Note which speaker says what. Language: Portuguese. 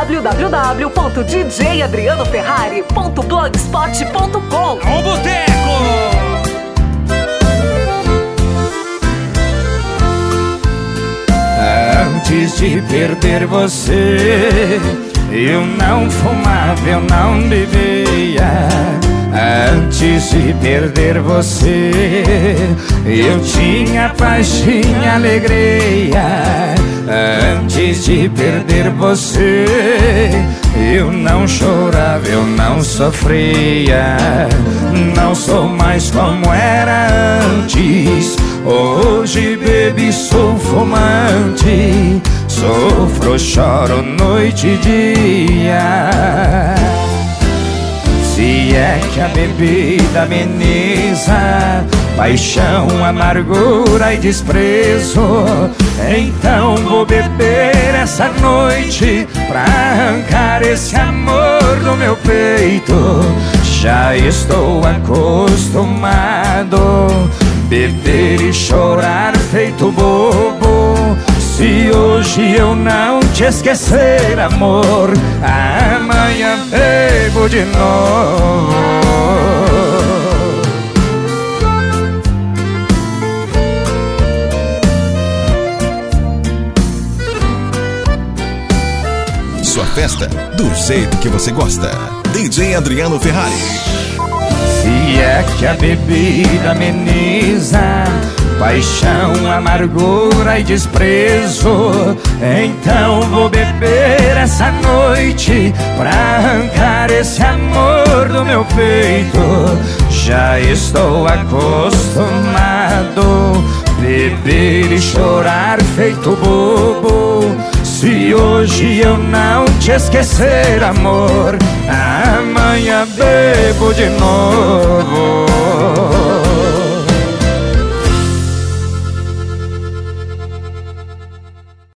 Speaker 1: www.djadrianoferrari.blogspot.com.
Speaker 2: Um boteco!
Speaker 3: Antes de perder você, eu não fumava, eu não bebia. Antes de perder você, eu tinha paz, tinha alegria. Antes de perder você, eu não chorava, eu não sofria. Não sou mais como era antes. Hoje bebo e sou fumante. Sofro, choro noite e dia. Se é que a bebida ameniza paixão, amargura e desprezo, então vou beber essa noite pra arrancar esse amor do meu peito. Já estou acostumado beber e chorar feito bobo. Se hoje eu não te esquecer, amor, amanhã bebo de novo.
Speaker 4: Sua festa do jeito que você gosta. DJ Adriano Ferrari.
Speaker 3: Se é que a bebida ameniza paixão, amargura e desprezo, então vou beber essa noite pra arrancar esse amor do meu peito. Já estou acostumado beber e chorar feito bobo. Se hoje eu não te esquecer, amor, amanhã bebo de novo.